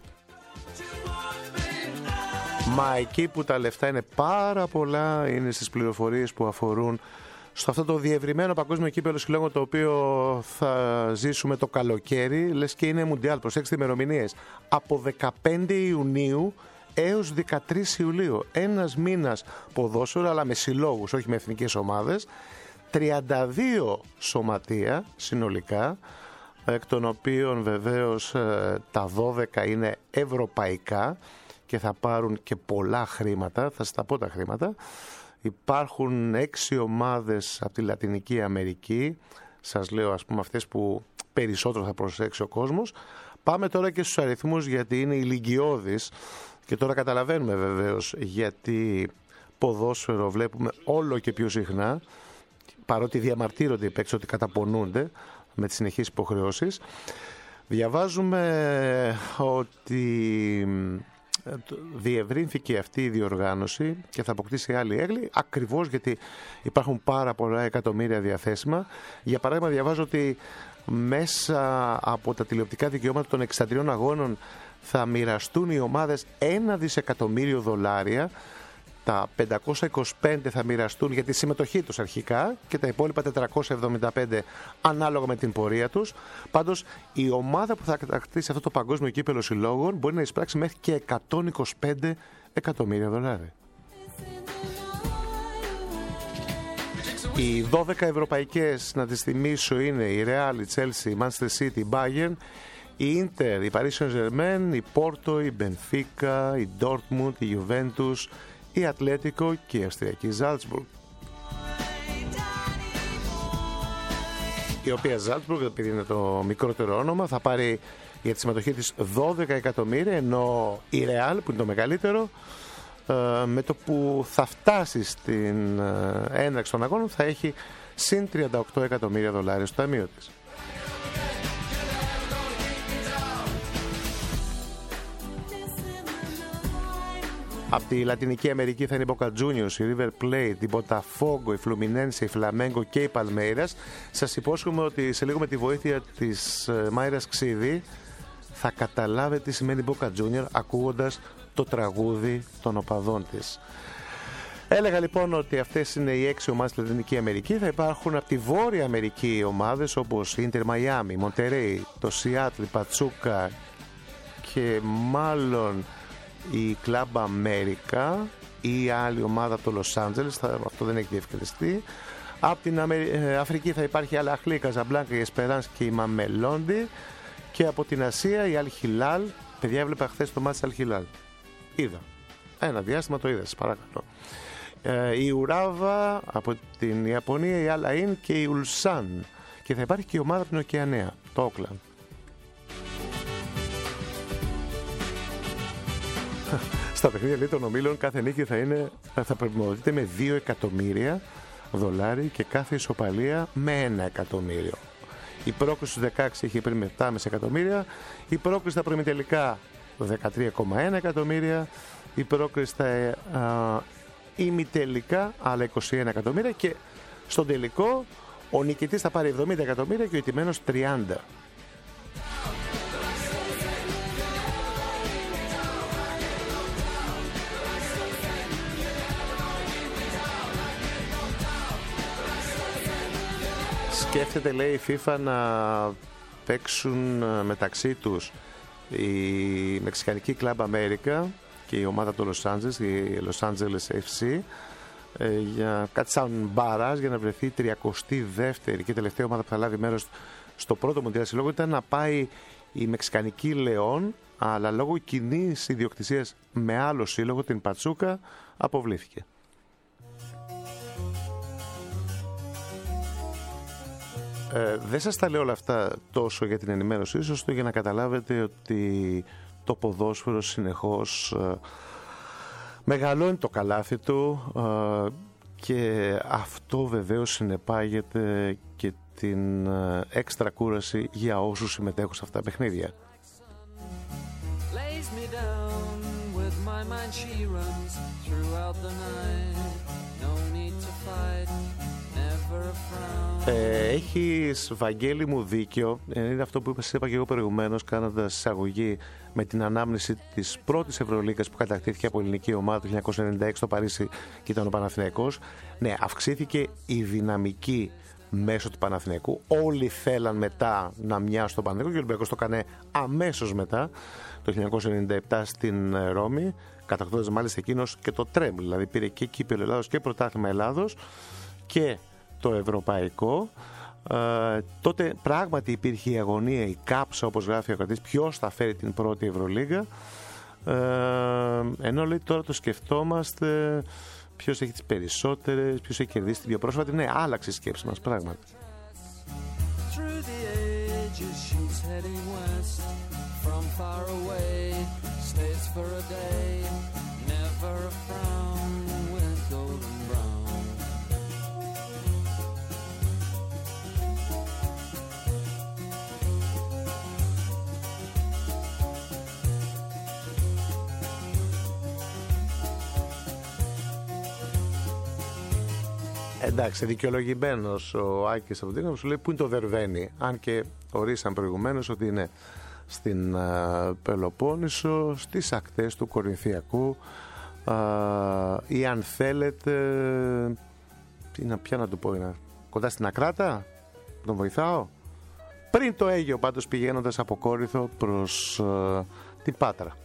Μα εκεί που τα λεφτά είναι πάρα πολλά είναι στις πληροφορίες που αφορούν στο αυτό το διευρυμένο παγκόσμιο κύπελλο συλλόγων, το οποίο θα ζήσουμε το καλοκαίρι, λες και είναι μουντιάλ. Προσέξτε ημερομηνίες. Από δεκαπέντε Ιουνίου έως δεκατρείς Ιουλίου. Ένας μήνας ποδόσφαιρο, αλλά με συλλόγους, όχι με εθνικές ομάδες. τριάντα δύο σωματεία συνολικά, εκ των οποίων βεβαίως τα δώδεκα είναι ευρωπαϊκά και θα πάρουν και πολλά χρήματα, θα σας τα πω τα χρήματα. Υπάρχουν έξι ομάδες από τη Λατινική Αμερική, σας λέω ας πούμε αυτές που περισσότερο θα προσέξει ο κόσμος. Πάμε τώρα και στους αριθμούς, γιατί είναι ηλικιώδης και τώρα καταλαβαίνουμε βεβαίως γιατί ποδόσφαιρο βλέπουμε όλο και πιο συχνά, παρότι διαμαρτύρονται οι παίκτες ότι καταπονούνται με τις συνεχείς υποχρεώσεις. Διαβάζουμε ότι διευρύνθηκε αυτή η διοργάνωση και θα αποκτήσει άλλη έγκλη, ακριβώς γιατί υπάρχουν πάρα πολλά εκατομμύρια διαθέσιμα. Για παράδειγμα, διαβάζω ότι μέσα από τα τηλεοπτικά δικαιώματα των εξήντα τριών αγώνων θα μοιραστούν οι ομάδες ένα δισεκατομμύριο δολάρια. Τα πεντακόσια είκοσι πέντε θα μοιραστούν για τη συμμετοχή τους αρχικά και τα υπόλοιπα τετρακόσια εβδομήντα πέντε ανάλογα με την πορεία τους. Πάντως η ομάδα που θα κατακτήσει αυτό το παγκόσμιο κύπελλο συλλόγων μπορεί να εισπράξει μέχρι και εκατόν είκοσι πέντε εκατομμύρια δολάρια. Οι δώδεκα ευρωπαϊκές, να τις θυμίσω, είναι η Real, η Chelsea, η Manchester City, η Bayern, η Inter, η Paris Saint-Germain, η Porto, η Benfica, η Dortmund, η Juventus, η Ατλέτικο και η Αυστριακή Ζάλτσμπουργκ. Η οποία Ζάλτσμπουργκ, επειδή είναι το μικρότερο όνομα, θα πάρει για τη συμμετοχή της δώδεκα εκατομμύρια, ενώ η Ρεάλ, που είναι το μεγαλύτερο, με το που θα φτάσει στην έναρξη των αγώνων, θα έχει συν τριάντα οκτώ εκατομμύρια δολάρια στο ταμείο της. Από τη Λατινική Αμερική θα είναι η Boca Juniors, η River Plate, η Botafogo, η Fluminense, η Flamengo και η Palmeiras. Σας υπόσχομαι ότι σε λίγο με τη βοήθεια της Μάιρας Ξίδη θα καταλάβετε τι σημαίνει Boca Junior ακούγοντας το τραγούδι των οπαδών της. Έλεγα λοιπόν ότι αυτές είναι οι έξι ομάδες στη Λατινική Αμερική. Θα υπάρχουν από τη Βόρεια Αμερική ομάδες όπως η Inter Miami, Monterrey, το Seattle, η Pachuca και μάλλον η Club America ή άλλη ομάδα από το Los Angeles, αυτό δεν έχει διευκρινιστεί. Από την Αφρική θα υπάρχει η Al-Ahly, η Casablanca, η Esperance και η Mamelodi. Και από την Ασία η Al-Hilal. Παιδιά, έβλεπα χθες το μάτς Al-Hilal. Είδα. Ένα διάστημα το είδα, σας παρακαλώ. Ε, η Ουράβα από την Ιαπωνία, η Al-Ain και η Ulsan. Και θα υπάρχει και η ομάδα από την Οκεανία, το Auckland. Στα παιχνίδια λέει των ομίλων κάθε νίκη θα, είναι, θα προμηθευτείτε με δύο εκατομμύρια δολάρια και κάθε ισοπαλία με ένα εκατομμύριο. Η πρόκριση στους δεκαέξι έχει πριν με επτά κόμμα πέντε εκατομμύρια, η πρόκριση στα προημιτελικά δεκατρία κόμμα ένα εκατομμύρια, η πρόκριση στα α, ημιτελικά άλλα είκοσι ένα εκατομμύρια και στον τελικό ο νικητής θα πάρει εβδομήντα εκατομμύρια και ο ηττημένος τριάντα. Σκέφτεται, λέει, η FIFA να παίξουν μεταξύ τους η μεξικανική Club America και η ομάδα του Los Angeles, η Los Angeles εφ σι, για κάτι σαν μπαράζ για να βρεθεί η τριακοστή δεύτερη και τελευταία ομάδα που θα λάβει μέρος στο πρώτο Μουντιάλ Συλλόγων. Ήταν να πάει η μεξικανική Λεόν, αλλά λόγω κοινής ιδιοκτησίας με άλλο σύλλογο, την Πατσούκα, αποβλήθηκε. Ε, δεν σας τα λέω όλα αυτά τόσο για την ενημέρωση, ίσως το για να καταλάβετε ότι το ποδόσφαιρο συνεχώς ε, μεγαλώνει το καλάθι του ε, και αυτό βεβαίως συνεπάγεται και την έξτρα κούραση για όσους συμμετέχουν σε αυτά τα παιχνίδια. Ε, έχεις, Βαγγέλη μου, δίκιο. Είναι αυτό που είπα, είπα και εγώ προηγουμένως, κάνοντας εισαγωγή με την ανάμνηση της πρώτης Ευρωλίγκας που κατακτήθηκε από ελληνική ομάδα το χίλια εννιακόσια ενενήντα έξι στο Παρίσι και ήταν ο Παναθηναϊκός. Ναι, αυξήθηκε η δυναμική μέσω του Παναθηναϊκού. Όλοι θέλαν μετά να μοιάσουν στον Παναθηναϊκό και ο Ολυμπιακός το έκανε αμέσως μετά, το χίλια εννιακόσια ενενήντα επτά στην Ρώμη, κατακτώντας μάλιστα εκείνος και το τρέμπλ. Δηλαδή πήρε και κύπελλο Ελλάδος και πρωτάθλημα Ελλάδος και το ευρωπαϊκό. Ε, τότε πράγματι υπήρχε η αγωνία, η κάψα, όπως γράφει ο κρατής, ποιος θα φέρει την πρώτη Ευρωλίγα. Ε, ενώ λέει τώρα το σκεφτόμαστε ποιος έχει τις περισσότερες, ποιος έχει κερδίσει την πιο πρόσφατη. Ναι, άλλαξε η σκέψη μας πράγματι. Εντάξει, δικαιολογημένος ο Άκης από την σου λέει πού είναι το Δερβένι. Αν και ορίσαν προηγουμένως ότι είναι στην uh, Πελοπόννησο, στις ακτές του Κορινθιακού, uh, ή αν θέλετε, τι να, ποια να του πω, είναι κοντά στην Ακράτα, τον βοηθάω. Πριν το Αίγιο πάντως, πηγαίνοντας από Κόρινθο προς uh, την Πάτρα.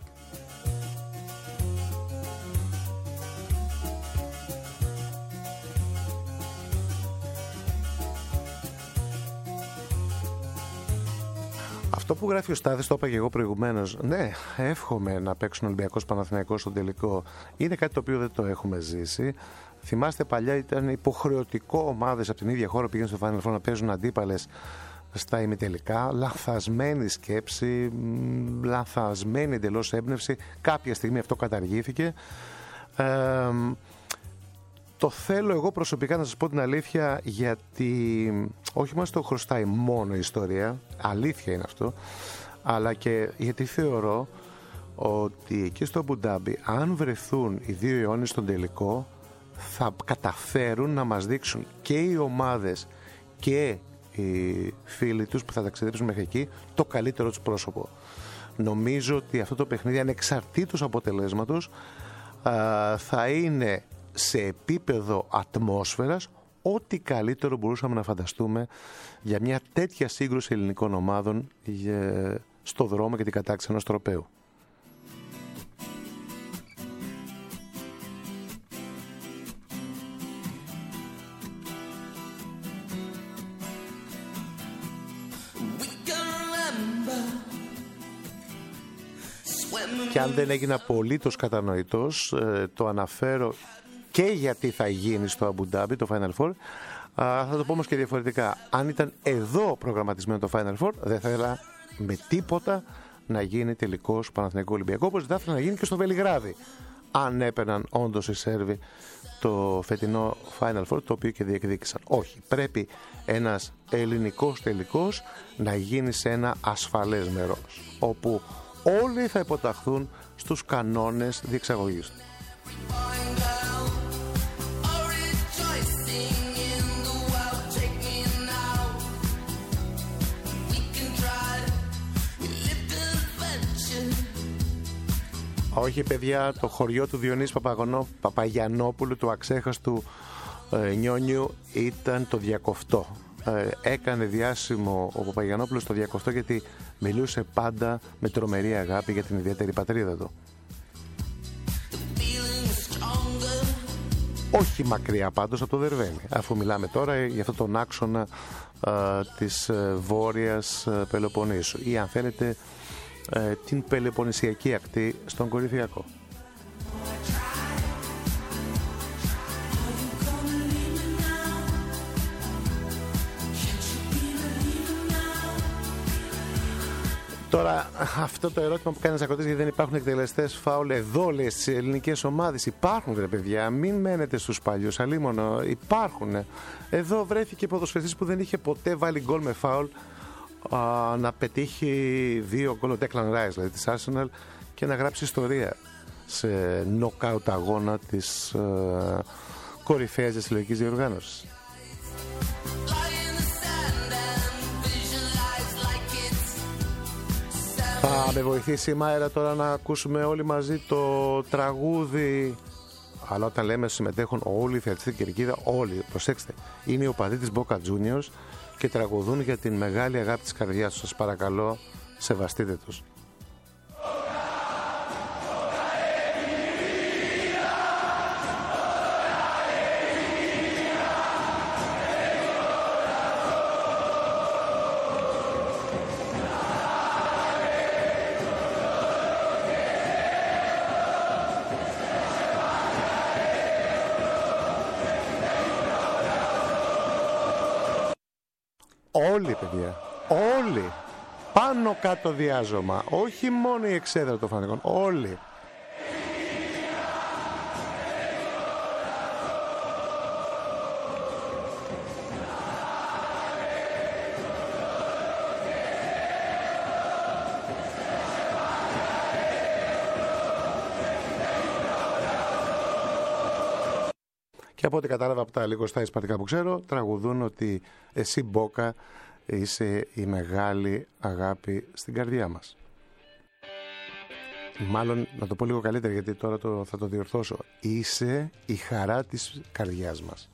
Αυτό που γράφει ο Στάθης, το είπα και εγώ προηγουμένως, ναι, εύχομαι να παίξουν Ολυμπιακός Παναθηναϊκός στο τελικό. Είναι κάτι το οποίο δεν το έχουμε ζήσει. Θυμάστε, παλιά ήταν υποχρεωτικό ομάδες από την ίδια χώρα που πήγαιναν στο Final Four να παίζουν αντίπαλες στα ημιτελικά. Λανθασμένη σκέψη, λανθασμένη εντελώς έμπνευση. Κάποια στιγμή αυτό καταργήθηκε. Ε, Το θέλω εγώ προσωπικά, να σας πω την αλήθεια, γιατί όχι μας το χρωστάει μόνο η ιστορία, αλήθεια είναι αυτό, αλλά και γιατί θεωρώ ότι εκεί στο Αμπουντάμπι, αν βρεθούν οι δύο Ιόνες στον τελικό, θα καταφέρουν να μας δείξουν και οι ομάδες και οι φίλοι τους που θα ταξιδέψουν μέχρι εκεί το καλύτερο τους πρόσωπο. Νομίζω ότι αυτό το παιχνίδι, ανεξαρτήτως αποτελέσματος, θα είναι σε επίπεδο ατμόσφαιρας ό,τι καλύτερο μπορούσαμε να φανταστούμε για μια τέτοια σύγκρουση ελληνικών ομάδων στο δρόμο και την κατάκτηση ενός τροπαίου. Και αν δεν έγινε απολύτως κατανοητός, το αναφέρω και γιατί θα γίνει στο Αμπουντάμπι το Final Four. Θα το πω όμως και διαφορετικά. Αν ήταν εδώ προγραμματισμένο το Final Four, δεν θα ήθελα με τίποτα να γίνει τελικός Παναθηναϊκό Ολυμπιακό, όπως δεν θα ήθελα να γίνει και στο Βελιγράδι, αν έπαιρναν όντως οι Σέρβοι το φετινό Final Four, το οποίο και διεκδίκησαν. Όχι, πρέπει ένας ελληνικός τελικός να γίνει σε ένα ασφαλές μέρος, όπου όλοι θα υποταχθούν στους κανόνες διεξαγωγής του. Όχι, παιδιά, το χωριό του Διονύση Παπαγωνό, Παπαγιαννόπουλου, του αξέχαστου ε, Νιόνιου, ήταν το Διακοφτό. Ε, έκανε διάσημο ο Παπαγιαννόπουλος το Διακοφτό γιατί μιλούσε πάντα με τρομερή αγάπη για την ιδιαίτερη πατρίδα του. Όχι μακριά πάντως από το Δερβένι, αφού μιλάμε τώρα για αυτόν τον άξονα ε, της ε, βόρειας ε, Πελοποννήσου, ή αν θέλετε ε, την Πελοποννησιακή ακτή στον Κορινθιακό. Τώρα, αυτό το ερώτημα που κάνει ένα ακροτής, γιατί δεν υπάρχουν εκτελεστές φάουλ εδώ, λέει, στις ελληνικές ομάδες. Υπάρχουν, ρε παιδιά, μην μένετε στους παλιούς. Αλίμονο, υπάρχουν. Εδώ βρέθηκε ποδοσφαιριστής που δεν είχε ποτέ βάλει γκολ με φάουλ α, να πετύχει δύο γκολ, ο Declan Rice, δηλαδή της Arsenal, και να γράψει ιστορία σε knockout αγώνα της uh, κορυφαίας της συλλογικής διοργάνωσης. Θα με βοηθήσει η Μάιρα τώρα να ακούσουμε όλοι μαζί το τραγούδι. Αλλά όταν λέμε συμμετέχουν όλοι οι θεατροί στην κερκίδα, όλοι, προσέξτε, είναι οι οπαδοί της Boca Juniors και τραγουδούν για την μεγάλη αγάπη της καρδιάς τους. Σας παρακαλώ, σεβαστείτε τους. Όλοι, παιδιά, όλοι, πάνω κάτω διάζωμα, όχι μόνο η εξέδρα των φανικών, όλοι. Και από ό,τι κατάλαβα από τα λιγοστά ισπανικά που ξέρω, τραγουδούν ότι εσύ, Μπόκα, είσαι η μεγάλη αγάπη στην καρδιά μας. Μάλλον, να το πω λίγο καλύτερα, γιατί τώρα το, θα το διορθώσω. Είσαι η χαρά της καρδιάς μας.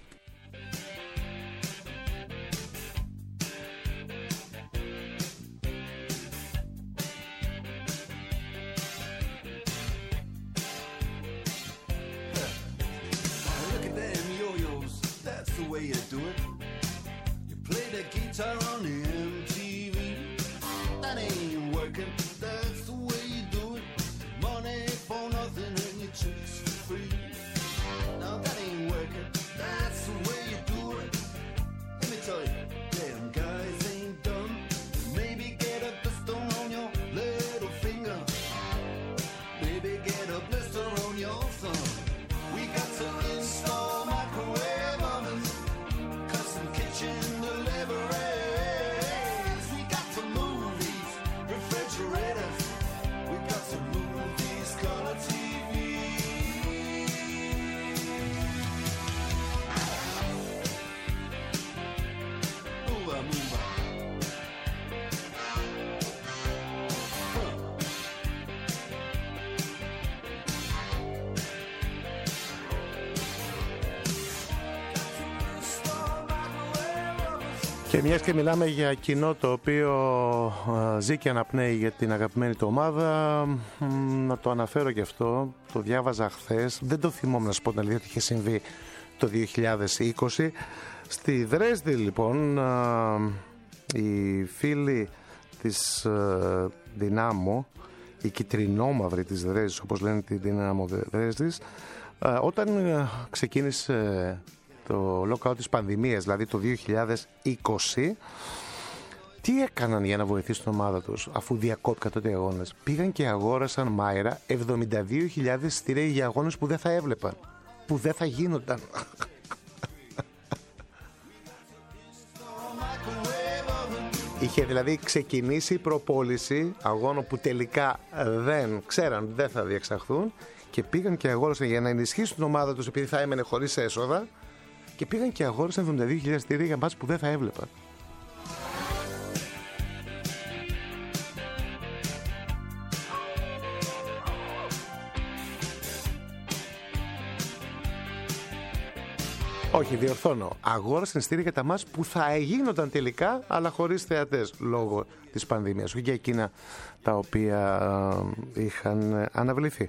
Και μιας και μιλάμε για κοινό το οποίο ζει και αναπνέει για την αγαπημένη του ομάδα, να το αναφέρω και αυτό, το διάβαζα χθες, δεν το θυμόμουν να σου πω την αλήθεια ότι είχε συμβεί το δύο χιλιάδες είκοσι. Στη Δρέσδη λοιπόν οι φίλοι της Δυνάμω, η κιτρινόμαυρη της Δρέσδης, όπως λένε τη Δυνάμω Δρέσδης, όταν ξεκίνησε το lockout της πανδημίας, δηλαδή το δύο χιλιάδες είκοσι, τι έκαναν για να βοηθήσουν την ομάδα τους, αφού διακόπηκαν τότε οι αγώνες? Πήγαν και αγόρασαν, Μάιρα, εβδομήντα δύο χιλιάδες εισιτήρια για αγώνες που δεν θα έβλεπαν, που δεν θα γίνονταν. Είχε δηλαδή ξεκινήσει η προπόληση αγώνων που τελικά δεν ξέραν, δεν θα διεξαχθούν, και πήγαν και αγόρασαν για να ενισχύσουν την ομάδα τους, επειδή θα έμενε χωρίς έσοδα, και πήγαν και αγόρασαν εβδομήντα δύο χιλιάδες εισιτήρια για μάτς που δεν θα έβλεπαν. Όχι, διορθώνω. Αγόρασαν εισιτήρια για τα μάτς που θα γίνονταν τελικά, αλλά χωρίς θεατές λόγω της πανδημίας. Όχι για εκείνα τα οποία ε, είχαν αναβληθεί.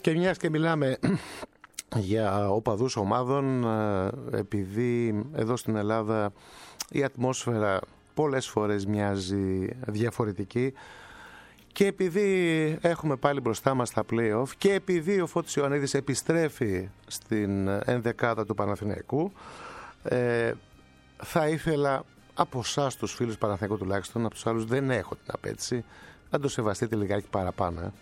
Και μιας και μιλάμε για οπαδούς ομάδων, επειδή εδώ στην Ελλάδα η ατμόσφαιρα πολλές φορές μοιάζει διαφορετική και επειδή έχουμε πάλι μπροστά μας τα play-off και επειδή ο Φώτης Ιωαννίδης επιστρέφει στην ενδεκάδα του Παναθηναϊκού, ε, θα ήθελα από εσάς τους φίλους Παναθηναϊκού τουλάχιστον, από τους άλλους δεν έχω την απέτηση, να το σεβαστείτε λιγάκι παραπάνω. Ε.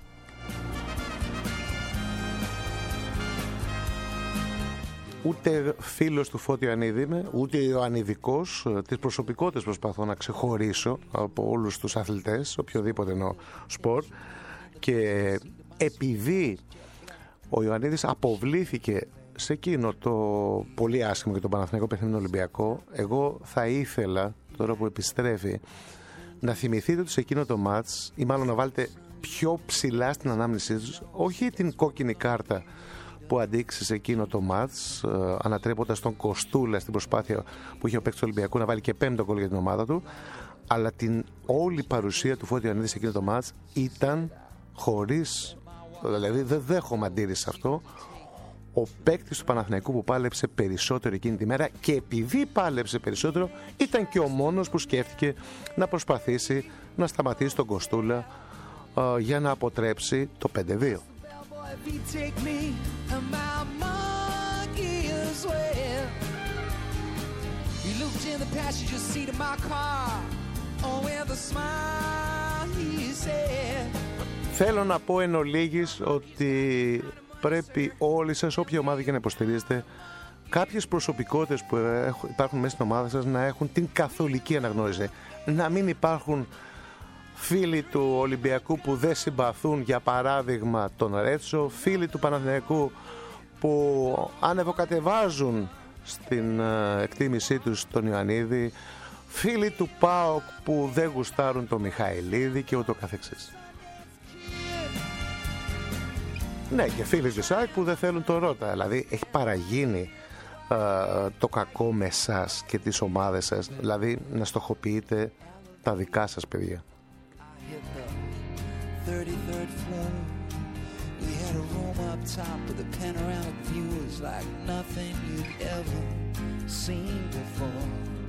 Ούτε φίλος του Φώτη Ιωαννίδη είμαι, ούτε ιωαννιδικός. Τις προσωπικότητες προσπαθώ να ξεχωρίσω από όλους τους αθλητές, οποιοδήποτε εννοώ σπορ. Και επειδή ο Ιωαννίδης αποβλήθηκε σε εκείνο το πολύ άσχημο και το Παναθηναϊκό παιχνίδι Ολυμπιακό, εγώ θα ήθελα τώρα που επιστρέφει να θυμηθείτε ότι σε εκείνο το μάτς, ή μάλλον να βάλετε πιο ψηλά στην ανάμνησή τους, όχι την κόκκινη κάρτα που αντίξει σε εκείνο το μάτς, ε, ανατρέποντας τον Κοστούλα στην προσπάθεια που είχε ο παίκτης του Ολυμπιακού να βάλει και πέμπτο γκολ για την ομάδα του, αλλά την όλη παρουσία του Φώτη Ιωαννίδη σε εκείνο το μάτς ήταν χωρίς, δηλαδή δεν δέχομαι αντίρρηση σε αυτό, ο παίκτης του Παναθηναϊκού που πάλεψε περισσότερο εκείνη τη μέρα, και επειδή πάλεψε περισσότερο ήταν και ο μόνος που σκέφτηκε να προσπαθήσει να σταματήσει τον Κοστούλα ε, για να αποτρέψει το πέντε δύο. If you take me and my monkey as well, you looked in the passenger seat of my car, oh with a smile he said. Θέλω να πω εν ολίγης ότι πρέπει όλοι σας, όποια ομάδα και να υποστηρίζετε, κάποιες προσωπικότητες που υπάρχουν μέσα στην ομάδα σας να έχουν την καθολική αναγνώριση. Να μην υπάρχουν φίλοι του Ολυμπιακού που δεν συμπαθούν, για παράδειγμα τον Ρέτσο, φίλοι του Παναθηναϊκού που ανεβοκατεβάζουν στην εκτίμησή τους τον Ιωαννίδη, φίλοι του ΠΑΟΚ που δεν γουστάρουν τον Μιχαηλίδη και ούτω καθεξής. Ναι, και φίλοι του ΣΑΚ που δεν θέλουν τον Ρώτα. Δηλαδή έχει παραγίνει α, το κακό με εσάς και τις ομάδες σας, δηλαδή να στοχοποιείτε τα δικά σας παιδιά. thirty-third floor. We had a room up top with a panoramic view. It was like nothing you'd ever seen before.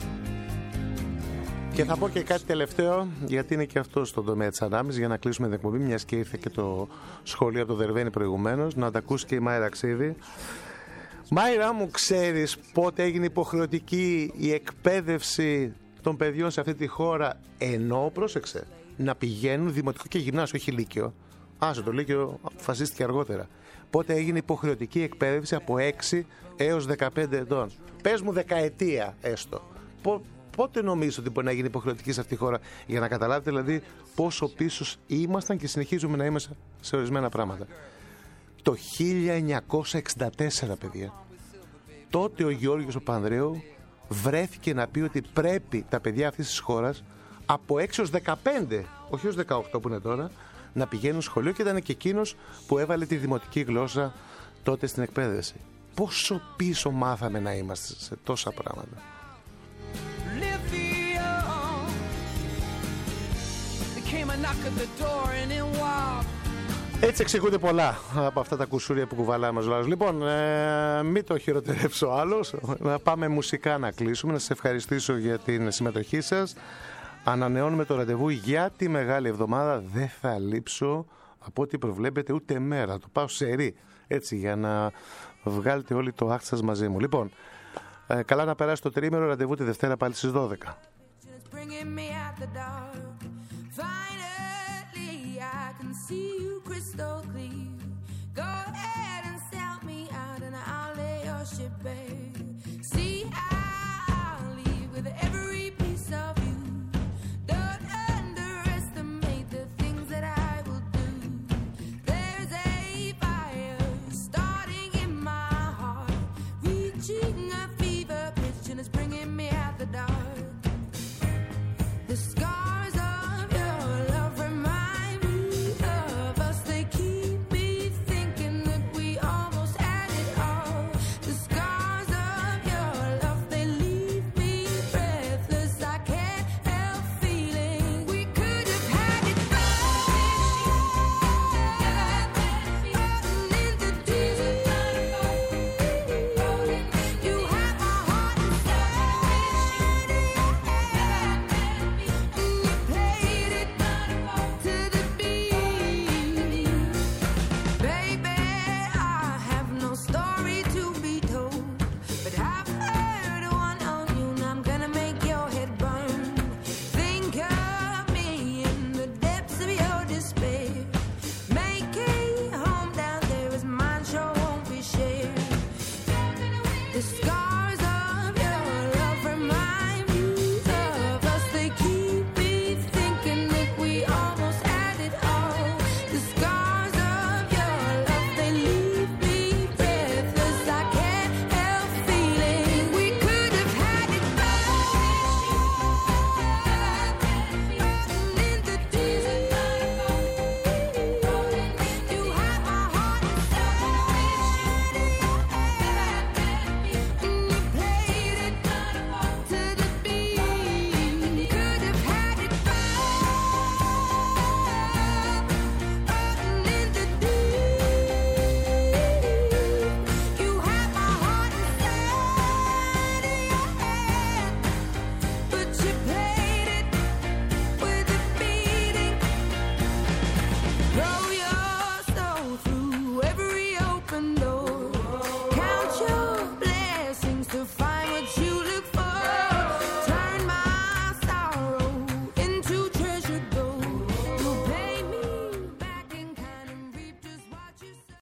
Και θα πω και κάτι τελευταίο, γιατί είναι και αυτό στον τομέα της ανάμνησης, για να κλείσουμε την εκπομπή, μιας και ήρθε και το σχολείο από το Δερβαίνη προηγουμένως, να τα ακούσει και η Μάιρα Ξίδη. Μάιρα μου, ξέρεις πότε έγινε υποχρεωτική η εκπαίδευση των παιδιών σε αυτή τη χώρα, ενώ, πρόσεξε, να πηγαίνουν δημοτικό και γυμνάσιο, όχι λύκειο. Άσε, το λύκειο αποφασίστηκε αργότερα. Πότε έγινε υποχρεωτική εκπαίδευση από έξι έως δεκαπέντε ετών. Πες μου δεκαετία έστω. Πο, πότε νομίζω ότι μπορεί να γίνει υποχρεωτική σε αυτή τη χώρα, για να καταλάβετε δηλαδή πόσο πίσω ήμασταν και συνεχίζουμε να είμαστε σε ορισμένα πράγματα. Το χίλια εννιακόσια εξήντα τέσσερα, παιδιά, τότε ο Γιώργος ο Πανδρέου βρέθηκε να πει ότι πρέπει τα παιδιά αυτής της χώρας από έξι έως δεκαπέντε, όχι έως δεκαοκτώ που είναι τώρα, να πηγαίνουν σχολείο, και ήταν και εκείνος που έβαλε τη δημοτική γλώσσα τότε στην εκπαίδευση. Πόσο πίσω μάθαμε να είμαστε σε τόσα πράγματα. Έτσι εξηγούνται πολλά από αυτά τα κουσούρια που κουβαλάμε ο λαός. Λοιπόν, ε, μην το χειροτερεύσω άλλος. Να πάμε μουσικά να κλείσουμε. Να σας ευχαριστήσω για την συμμετοχή σας. Ανανεώνουμε το ραντεβού για τη Μεγάλη Εβδομάδα. Δεν θα λείψω από ό,τι προβλέπετε ούτε μέρα. Το πάω σε ρί, έτσι, για να βγάλετε όλοι το άχτη σας μαζί μου. Λοιπόν, ε, καλά να περάσει το τρίμηνο. Ραντεβού τη Δευτέρα πάλι στις δώδεκα. I can see you crystal clear.